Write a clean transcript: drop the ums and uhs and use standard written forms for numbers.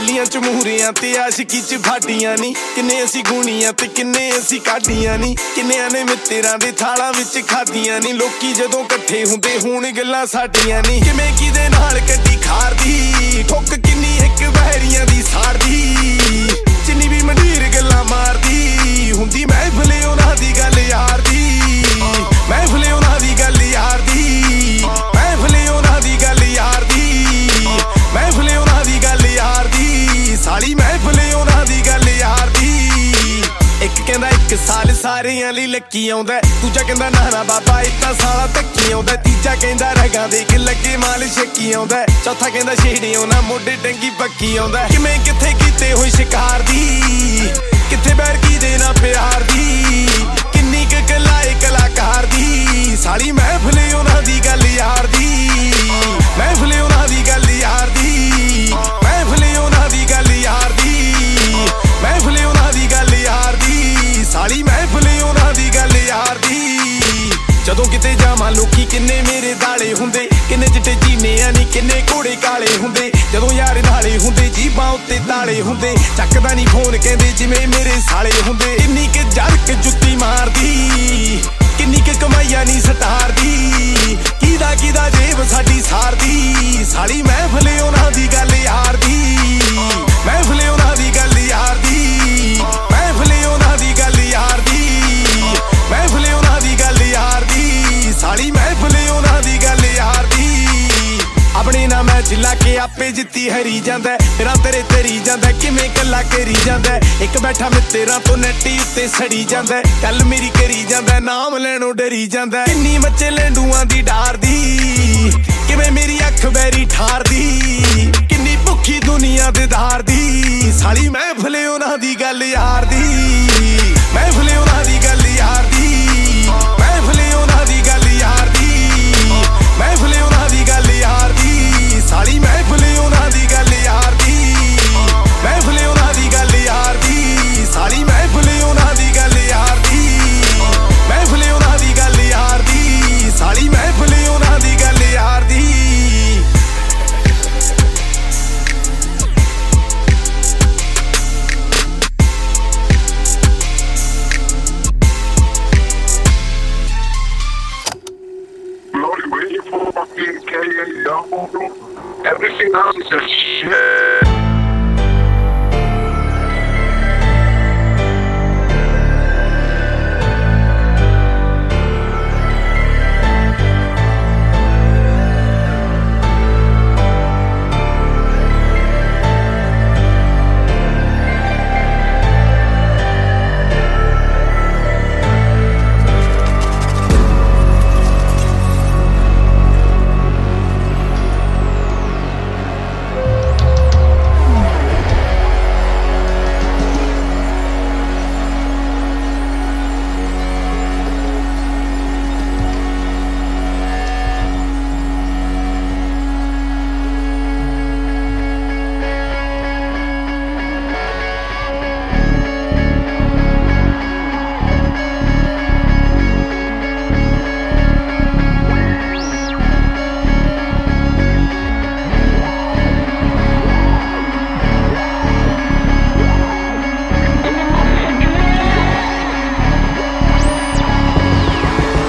ਪਹਿਲੀਆਂ ਚ ਮੂਹਰਿਆਂ ਤੇ ਆਸ਼ਕੀ ਚ ਫਾਡੀਆਂ ਨੀ ਕਿੰਨੇ ਅਸੀਂ ਗੁਣੀਆਂ ਤੇ ਕਿੰਨੇ ਅਸੀਂ ਕਾਢੀਆਂ ਨੀ ਕਿੰਨਿਆਂ ਨੇ ਮਿੱਤਰਾਂ ਦੇ ਥਾਲਾਂ ਵਿੱਚ ਖਾਦੀਆਂ ਨੀ ਲੋਕੀ ਜਦੋਂ ਇਕੱਠੇ ਹੁੰਦੇ ਹੋਣ ਗੱਲਾਂ ਸਾਡੀਆਂ ਨੀ ਕਿਵੇਂ ਕਿਦੇ ਨਾਲ ਕੱਢੀ ਖਾਰਦੀ ਠੁੱਕ ਕਿੰਨੀ ਇੱਕ ਬਹਿਰੀਆਂ ਦੀ ਸਾੜਦੀ ਜਿੰਨੀ ਵੀ ਮੰਡੀਰ ਗੱਲਾਂ ਮਾਰਦੀ ਹੁੰਦੀ ਮਹਿਫਲ ਉਹਨਾਂ ਦੀ ਗੱਲ ਯਾਰ ਦੀ ਮਹਿਫਲ ਉਹਨਾਂ ਦੀ ਗੱਲ ਯਾਰ ਦੀ ਮਹਿਫਲ ਉਹਨਾਂ ਦੀ ਗੱਲ ਯਾਰ ਦੀ ਮਹਿਫਲ ਉਹਨਾਂ ਦੀ ਗੱਲ ਯਾਰ ਦੀ ਸਾਲੀ ਮਹਿਫਲ ਉਹਨਾਂ ਦੀ ਗੱਲ ਯਾਰ ਦੀ ਇੱਕ ਕਹਿੰਦਾ ਇੱਕ ਸਾਲ ਸਾਰਿਆਂ ਲਈ ਲੱਕੀ ਆਉਂਦਾ ਦੂਜਾ ਕਹਿੰਦਾ ਨਾ ਬਾਬਾ ਇਤਾਂ ਸਾਲਾ ਧੱਕੀ ਆਉਂਦਾ ਤੀਜਾ ਕਹਿੰਦਾ ਰਗਾਂ ਦੇ ਕੇ ਲੱਗੇ ਮਾਲ ਛੱਕੀ ਆਉਂਦਾ ਚੌਥਾ ਕਹਿੰਦਾ ਛੇੜਿਓ ਨਾ ਮੋਢੇ ਟੰਗੀ ਪੱਕੀ ਆਉਂਦਾ ਕਿਵੇਂ ਕਿੱਥੇ ਕੀਤੇ ਹੋਏ ਸ਼ਿਕਾਰ ਦੀ ਕਿੱਥੇ ਬੈਰ ਕੀ ਦੇਣਾ ਪਿਆਰ ਦੀ ਕਿੰਨੀ ਕੁ ਕਲਾਏ ਕਲਾਕਾਰ ਦੀ ਸਾਲੀ ਮਹਿਫਲ ਉਹਨਾਂ ਦੀ ਗੱਲ ਯਾਰ ਦੀ ਮਹਿਫਲ ਉਹਨਾਂ ਦੀ ਗੱਲ ਯਾਰ ਦੀ ਮਹਿਫਲ ਉਹਨਾਂ ਦੀ ਗੱਲ ਯਾਰ ਦੀ ਮਹਿਫਲ ਉਹਨਾਂ ਦੀ ਗੱਲ ਯਾਰ ਦੀ ਸਾਲੀ ਮਹਿਫਲ ਉਹਨਾਂ ਦੀ ਗੱਲ ਯਾਰ ਦੀ ਜਦੋਂ ਕਿਤੇ ਜਾਵਾਂ ਲੋਕੀ ਕਿੰਨੇ ਮੇਰੇ ਦਾਲੇ ਹੁੰਦੇ ਕਿੰਨੇ ਚਿੱਟੇ ਜੀਨੇ ਨੀ ਕਿੰਨੇ ਘੋੜੇ ਕਾਲੇ ਹੁੰਦੇ ਜਦੋਂ ਯਾਰ ਨਾਲੇ ਹੁੰਦੇ ਜੀਬਾਂ ਉੱਤੇ ਤਾਲੇ ਹੁੰਦੇ ਚੱਕਦਾ ਨੀ ਫੋਨ ਕਹਿੰਦੇ ਜਿਵੇਂ ਮੇਰੇ ਸਾਲੇ ਹੁੰਦੇ ਕਿੰਨੀ ਕੁ ਜਰਕ ਜੁੱਤੀ ਮਾਰਦੀ ਕਿੰਨੀ ਕੁ ਕਮਾਈਆਂ ਨੀ ਸਟਾਰਦੀ ਕਿਹਦਾ ਜੇਬ ਸਾਡੀ ਸਾਰਦੀ ਸਾਲੀ ਮਹਿਫਲ ਉਹਨਾਂ ਦੀ ਗੱਲ ਯਾਰ ਦੀ ਮਹਿਫਲ ਉਹਨਾਂ ਦੀ ਗੱਲ ਯਾਰ ਦੀ ਮਹਿਫਲ ਉਹਨਾਂ ਦੀ ਗੱਲ ਯਾਰ ਦੀ ਮਹਿਫਲ ਉਹਨਾਂ ਦੀ ਗੱਲ ਯਾਰ ਦੀ ਸਾਲੀ ਮਹਿਫਲ ਉਹਨਾਂ ਦੀ ਗੱਲ ਯਾਰ ਦੀ ਆਪਣੇ ਨਾਲ ਮੈਚ ਲਾ ਕੇ ਆਪੇ ਜਿੱਤੀ ਹਰੀ ਜਾਂਦਾ ਤੇਰਾ ਤੇਰੇ ਤੇਰੀ ਜਾਂਦਾ ਕਿਵੇਂ ਕੱਲਾ ਕਰੀ ਜਾਂਦਾ ਇੱਕ ਬੈਠਾ ਮਿੱਤਰਾਂ ਤੋਂ ਨੈਟੀ ਉੱਤੇ ਸੜੀ ਜਾਂਦਾ ਕੱਲ ਮੇਰੀ ਕਰੀ ਜਾਂਦਾ ਨਾਮ ਲੈਣੋਂ ਡਰੀ ਜਾਂਦਾ ਕਿੰਨੀ ਮੱਚੇ ਲੈਂਡੂਆਂ ਦੀ ਡਾਰਦੀ ਕਿਵੇਂ ਮੇਰੀ ਅੱਖ ਬੈਰੀ ਠਾਰਦੀ ਕਿੰਨੀ ਭੁੱਖੀ ਦੁਨੀਆ ਦੇ ਧਾਰ ਦੀ ਸਾਲੀ ਮਹਿਫਲ ਉਹਨਾਂ ਦੀ ਗੱਲ ਯਾਰ